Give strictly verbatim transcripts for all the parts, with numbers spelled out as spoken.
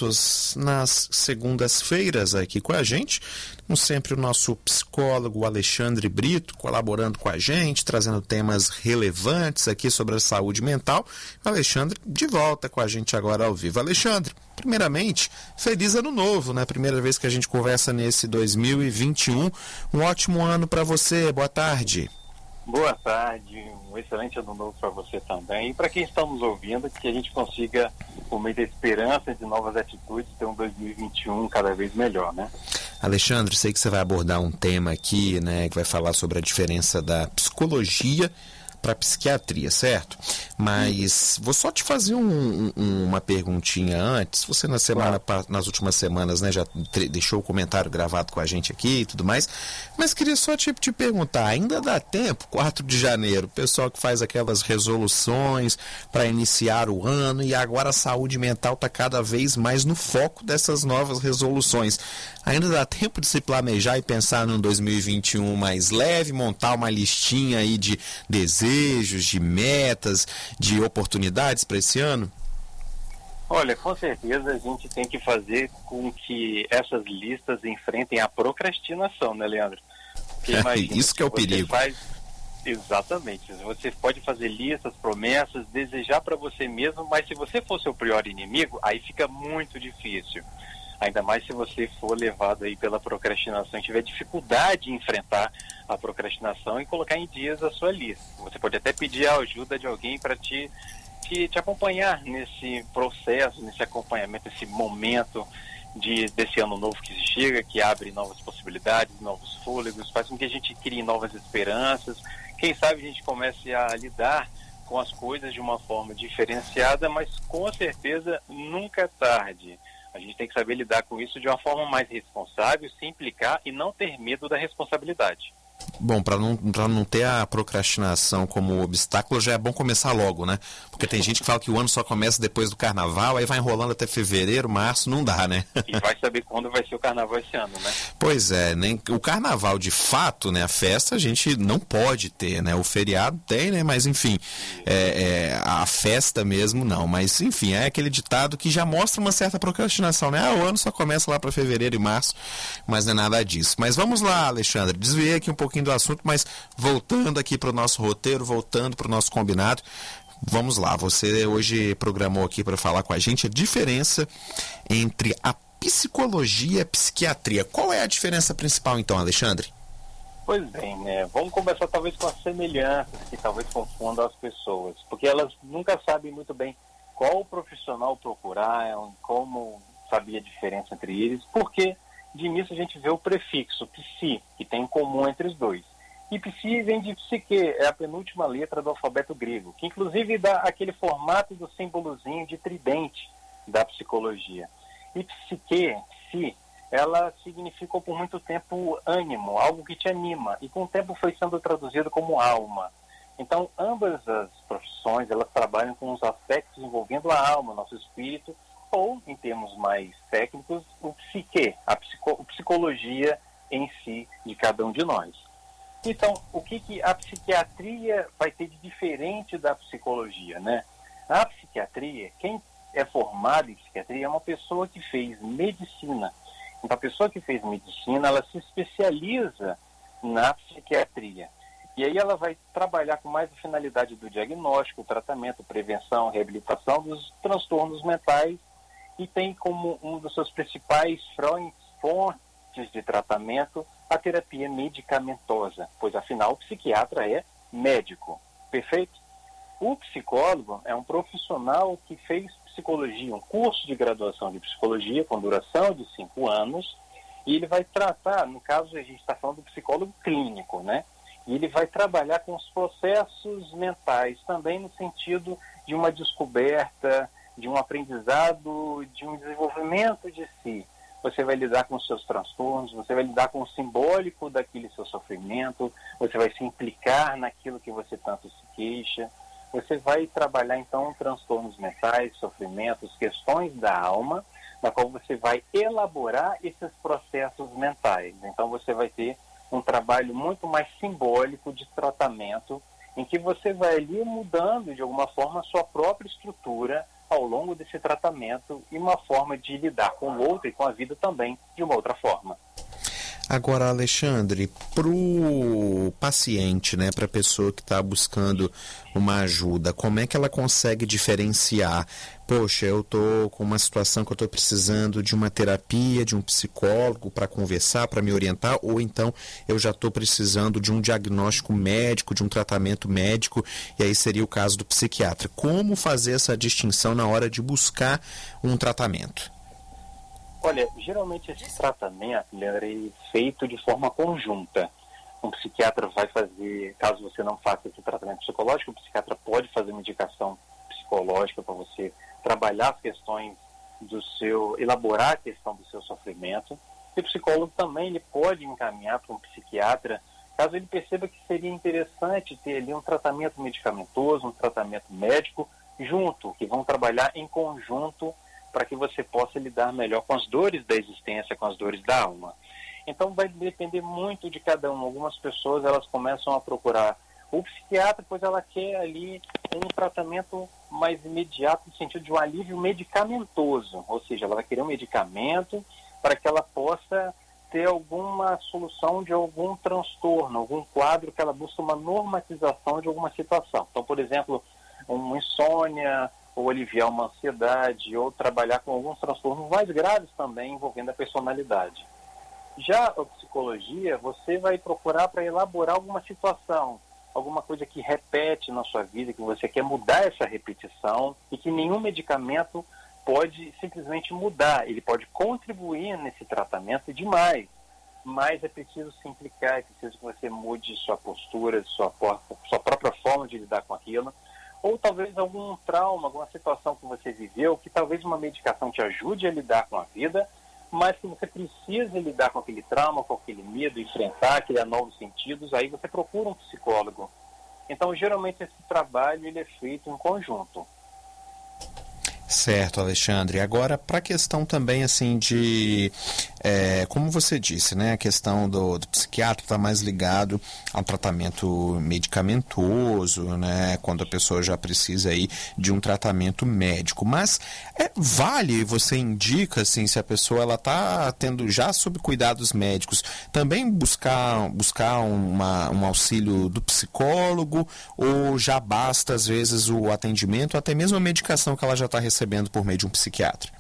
minutos nas segundas-feiras aqui com a gente. Como sempre, o nosso psicólogo Alexandre Brito colaborando com a gente, trazendo temas relevantes aqui sobre a saúde mental. O Alexandre de volta com a gente agora ao vivo. Alexandre, primeiramente, feliz ano novo, né? Primeira vez que a gente conversa nesse dois mil e vinte e um. Um ótimo ano para você. Boa tarde. Boa tarde, um excelente ano novo para você também. E para quem está nos ouvindo, que a gente consiga, por meio da esperança de novas atitudes, ter um dois mil e vinte e um cada vez melhor, né? Alexandre, sei que você vai abordar um tema aqui, né, que vai falar sobre a diferença da psicologia para a psiquiatria, certo? Mas vou só te fazer um, um, uma perguntinha antes. Você na semana, claro. nas últimas semanas, né, já deixou o comentário gravado com a gente aqui e tudo mais, mas queria só te, te perguntar, ainda dá tempo, quatro de janeiro, o pessoal que faz aquelas resoluções para iniciar o ano, e agora a saúde mental está cada vez mais no foco dessas novas resoluções. Ainda dá tempo de se planejar e pensar num dois mil e vinte e um mais leve, montar uma listinha aí de desejos, de metas, de oportunidades para esse ano? Olha, com certeza a gente tem que fazer com que essas listas enfrentem a procrastinação, né, Leandro? Porque imagina, isso que é o perigo. Faz... Exatamente. Você pode fazer listas, promessas, desejar para você mesmo, mas se você for seu pior inimigo, aí fica muito difícil. Ainda mais se você for levado aí pela procrastinação e tiver dificuldade em enfrentar a procrastinação e colocar em dias a sua lista. Você pode até pedir a ajuda de alguém para te, te, te acompanhar nesse processo, nesse acompanhamento, esse momento de, desse ano novo que chega, que abre novas possibilidades, novos fôlegos, faz com que a gente crie novas esperanças. Quem sabe a gente comece a lidar com as coisas de uma forma diferenciada, mas com certeza nunca é tarde. A gente tem que saber lidar com isso de uma forma mais responsável, se implicar e não ter medo da responsabilidade. Bom, para não, para não ter a procrastinação como obstáculo, já é bom começar logo, né? Porque tem gente que fala que o ano só começa depois do carnaval, aí vai enrolando até fevereiro, março, não dá, né? E vai saber quando vai ser o carnaval esse ano, né? Pois é, nem o carnaval de fato, né? A festa a gente não pode ter, né? O feriado tem, né? Mas enfim, é, é, a festa mesmo não. Mas enfim, é aquele ditado que já mostra uma certa procrastinação, né? Ah, o ano só começa lá para fevereiro e março, mas não é nada disso. Mas vamos lá, Alexandre, desviei aqui um pouquinho do assunto, mas voltando aqui para o nosso roteiro, voltando para o nosso combinado, vamos lá, você hoje programou aqui para falar com a gente a diferença entre a psicologia e a psiquiatria. Qual é a diferença principal então, Alexandre? Pois bem, né? Vamos começar talvez com as semelhanças que talvez confundam as pessoas, porque elas nunca sabem muito bem qual profissional procurar, como saber a diferença entre eles, porque de início a gente vê o prefixo psi, que tem em comum entre os dois. E psi vem de psique, é a penúltima letra do alfabeto grego, que inclusive dá aquele formato do símbolozinho de tridente da psicologia. E psique, psi, ela significou por muito tempo ânimo, algo que te anima, e com o tempo foi sendo traduzido como alma. Então, ambas as profissões, elas trabalham com os aspectos envolvendo a alma, nosso espírito, ou, em termos mais técnicos, o psique, a psico, psicologia em si de cada um de nós. Então, o que, que a psiquiatria vai ter de diferente da psicologia, né? A psiquiatria, quem é formado em psiquiatria é uma pessoa que fez medicina. Então, a pessoa que fez medicina, ela se especializa na psiquiatria. E aí ela vai trabalhar com mais a finalidade do diagnóstico, tratamento, prevenção, reabilitação dos transtornos mentais, e tem como um dos seus principais fontes de tratamento a terapia medicamentosa, pois afinal o psiquiatra é médico, perfeito? O psicólogo é um profissional que fez psicologia, um curso de graduação de psicologia com duração de cinco anos, e ele vai tratar, no caso a gente está falando do psicólogo clínico, né? E ele vai trabalhar com os processos mentais, também no sentido de uma descoberta, de um aprendizado, de um desenvolvimento de si. Você vai lidar com os seus transtornos, você vai lidar com o simbólico daquele seu sofrimento, você vai se implicar naquilo que você tanto se queixa, você vai trabalhar então transtornos mentais, sofrimentos, questões da alma, na qual você vai elaborar esses processos mentais. Então você vai ter um trabalho muito mais simbólico de tratamento, em que você vai ali mudando de alguma forma a sua própria estrutura, ao longo desse tratamento e uma forma de lidar com o outro e com a vida também de uma outra forma. Agora, Alexandre, para o paciente, né, para a pessoa que está buscando uma ajuda, como é que ela consegue diferenciar? Poxa, eu estou com uma situação que eu estou precisando de uma terapia, de um psicólogo para conversar, para me orientar, ou então eu já estou precisando de um diagnóstico médico, de um tratamento médico, e aí seria o caso do psiquiatra. Como fazer essa distinção na hora de buscar um tratamento? Olha, geralmente esse tratamento, Leandro, é feito de forma conjunta. Um psiquiatra vai fazer, caso você não faça esse tratamento psicológico, o psiquiatra pode fazer uma indicação psicológica para você trabalhar as questões do seu, elaborar a questão do seu sofrimento. E o psicólogo também ele pode encaminhar para um psiquiatra, caso ele perceba que seria interessante ter ali um tratamento medicamentoso, um tratamento médico junto, que vão trabalhar em conjunto para que você possa lidar melhor com as dores da existência, com as dores da alma. Então vai depender muito de cada um. Algumas pessoas elas começam a procurar o psiquiatra, pois ela quer ali um tratamento mais imediato, no sentido de um alívio medicamentoso, ou seja, ela vai querer um medicamento para que ela possa ter alguma solução de algum transtorno, algum quadro que ela busca uma normatização de alguma situação. Então, por exemplo, uma insônia, ou aliviar uma ansiedade, ou trabalhar com alguns transtornos mais graves também envolvendo a personalidade. Já a psicologia, você vai procurar para elaborar alguma situação, alguma coisa que repete na sua vida, que você quer mudar essa repetição e que nenhum medicamento pode simplesmente mudar. Ele pode contribuir nesse tratamento demais, mas é preciso se implicar, é preciso que você mude sua postura, sua, sua própria forma de lidar com aquilo, ou talvez algum trauma, alguma situação que você viveu, que talvez uma medicação te ajude a lidar com a vida, mas que você precisa lidar com aquele trauma, com aquele medo, enfrentar, criar novos sentidos, aí você procura um psicólogo. Então, geralmente, esse trabalho ele é feito em conjunto. Certo, Alexandre. Agora, para a questão também, assim, de, é, como você disse, né, a questão do, do psiquiatra está mais ligado ao tratamento medicamentoso, né, quando a pessoa já precisa aí de um tratamento médico. Mas é, vale, você indica, assim, se a pessoa ela está tendo já sob cuidados médicos, também buscar, buscar uma, um auxílio do psicólogo, ou já basta, às vezes, o atendimento, até mesmo a medicação que ela já está recebendo por meio de um psiquiatra?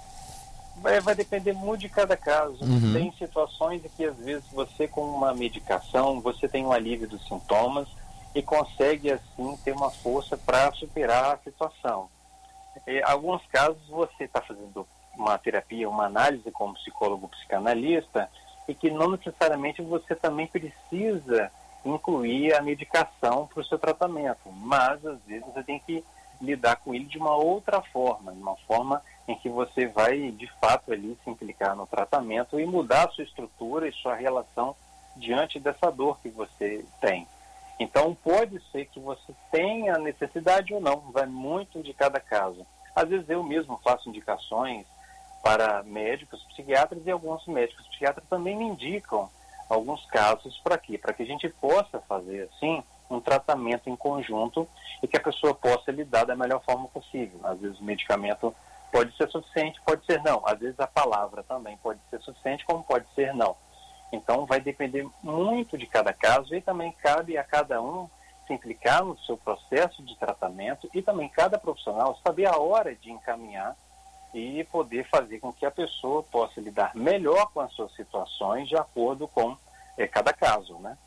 Vai, vai depender muito de cada caso. Uhum. Tem situações em que, às vezes, você com uma medicação, você tem um alívio dos sintomas e consegue, assim, ter uma força para superar a situação. Em alguns casos, você está fazendo uma terapia, uma análise como psicólogo psicanalista, e que não necessariamente você também precisa incluir a medicação para o seu tratamento, mas, às vezes, você tem que lidar com ele de uma outra forma, de uma forma em que você vai, de fato, ali se implicar no tratamento e mudar a sua estrutura e sua relação diante dessa dor que você tem. Então, pode ser que você tenha necessidade ou não, vai muito de cada caso. Às vezes eu mesmo faço indicações para médicos, psiquiatras, e alguns médicos psiquiatras também me indicam alguns casos para quê? Para que a gente possa fazer, assim, um tratamento em conjunto e que a pessoa possa lidar da melhor forma possível. Às vezes o medicamento pode ser suficiente, pode ser não. Às vezes a palavra também pode ser suficiente, como pode ser não. Então vai depender muito de cada caso e também cabe a cada um se implicar no seu processo de tratamento e também cada profissional saber a hora de encaminhar e poder fazer com que a pessoa possa lidar melhor com as suas situações de acordo com é, cada caso, né?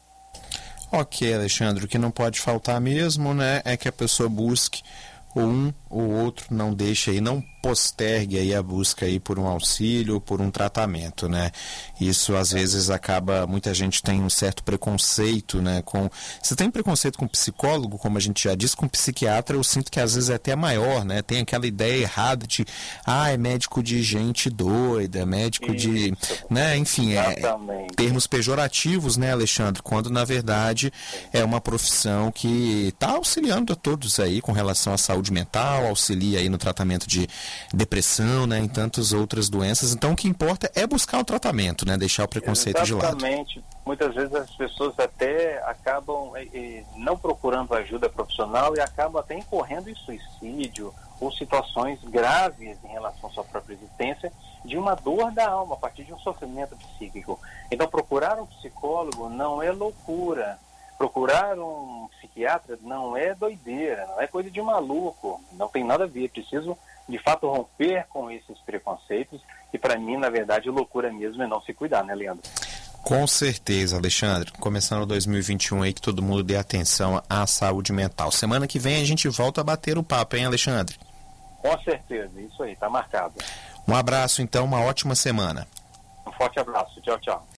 Ok, Alexandre, o que não pode faltar mesmo, né, é que a pessoa busque um ou outro, não deixe aí, não postergue aí a busca aí por um auxílio, por um tratamento, né? Isso às vezes acaba, muita gente tem um certo preconceito, né? Com, você tem preconceito com psicólogo, como a gente já disse, com psiquiatra, eu sinto que às vezes é até maior, né? Tem aquela ideia errada de, ah, é médico de gente doida, médico Isso. de, né? Enfim, é, termos pejorativos, né, Alexandre? Quando na verdade é uma profissão que está auxiliando a todos aí com relação à saúde mental, auxilia aí no tratamento de depressão, né, em tantas outras doenças. Então o que importa é buscar o tratamento, né, deixar o preconceito Exatamente. de lado. Exatamente. Muitas vezes as pessoas até acabam eh, não procurando ajuda profissional e acabam até incorrendo em suicídio ou situações graves em relação à sua própria existência, de uma dor da alma, a partir de um sofrimento psíquico. Então, procurar um psicólogo não é loucura. Procurar um psiquiatra não é doideira, não é coisa de maluco, não tem nada a ver. Preciso, de fato, romper com esses preconceitos e, para mim, na verdade, loucura mesmo é não se cuidar, né, Leandro? Com certeza, Alexandre. Começando dois mil e vinte e um aí, que todo mundo dê atenção à saúde mental. Semana que vem a gente volta a bater o papo, hein, Alexandre? Com certeza, isso aí, tá marcado. Um abraço, então, uma ótima semana. Um forte abraço, tchau, tchau.